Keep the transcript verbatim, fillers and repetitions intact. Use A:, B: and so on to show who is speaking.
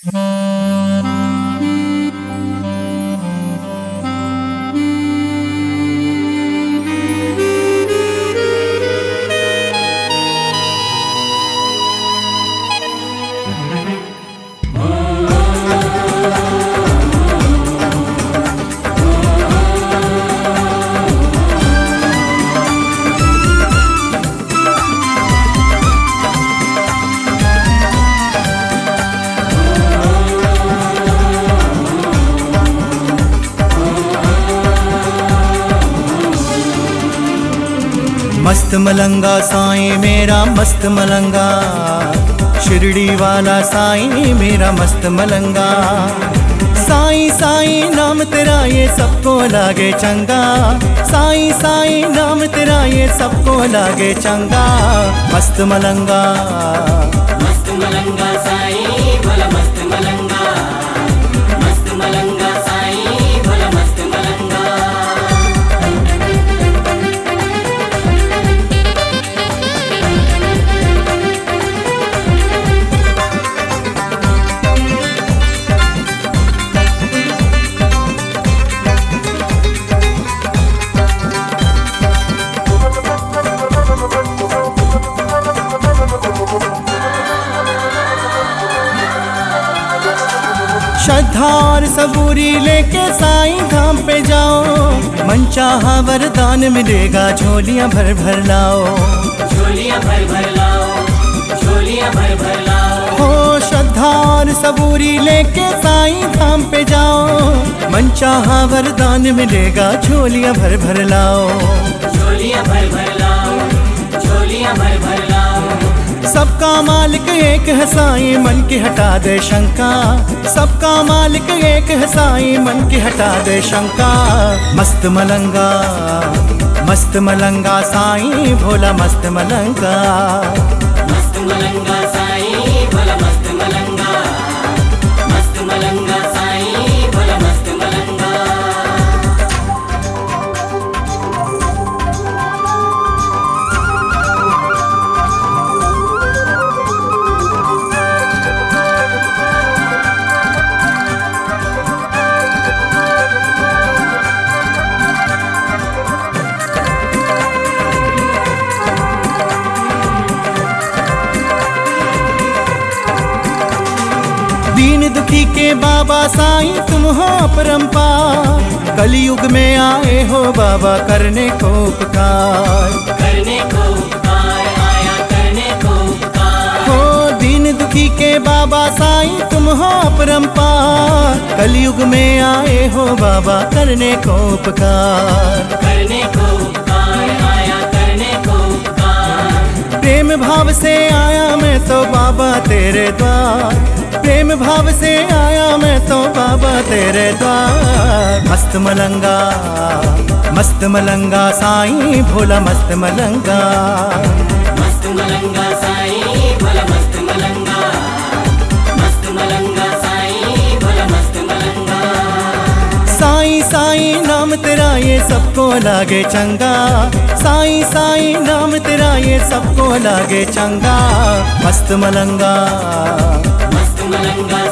A: मस्त मलंगा साईं मेरा मस्त मलंगा, शिरडी वाला साईं मेरा मस्त मलंगा। साईं साईं नाम तेरा ये सबको लागे चंगा, साईं साईं नाम तेरा ये सबको लागे चंगा। मस्त मलंगा
B: मस्त मलंगा साईं भोला मस्त मलंगा, मस्त मलंगा साईं भोला मस्त मलंगा।
A: श्रद्धा और सबूरी लेके साईं धाम पे जाओ, मन चाहा वरदान मिलेगा, झोलियां भर भर लाओ,
B: झोलियां भर भर लाओ, झोलियां भर भर लाओ।
A: हो श्रद्धा और सबूरी लेके साईं धाम पे जाओ, मन चाहा वरदान मिलेगा, झोलियां भर भर लाओ,
B: झोलियां भर भर लाओ, झोलियां भर भर लाओ।
A: सबका मालिक एक है साईं मन की हटा दे शंका, सबका मालिक एक है साईं मन की हटा दे शंका। मस्त मलंगा मस्त मलंगा साईं भोला मस्त मलंगा,
B: मस्त मलंगा साईं भोला मस्त मलंगा, मस्त मलंगा साईं भोला मस्त मलंगा।
A: दीन दुखी के बाबा साईं तुम हो परम्पार, कलयुग में आए हो बाबा करने को उपकार,
B: करने को उपकार आया करने को उपकार।
A: हो दीन दुखी के बाबा साईं तुम हो परम्पार, कलयुग में आए हो बाबा करने को उपकार,
B: करने को उपकार आया करने को उपकार।
A: प्रेम भाव से आया मैं तो बाबा तेरे द्वार, प्रेम भाव से आया मैं तो बाबा तेरे द्वार। मस्त मलंगा मस्त मलंगा साईं भोला मस्त मलंगा,
B: मस्त मलंगा साईं भोला मस्त मलंगा, मस्त मलंगा साईं भोला मस्त मलंगा।
A: साईं साईं नाम तेरा ये सबको लागे चंगा, साईं साईं नाम तेरा ये सबको लागे चंगा। मस्त मलंगा
B: मस्त मलंगा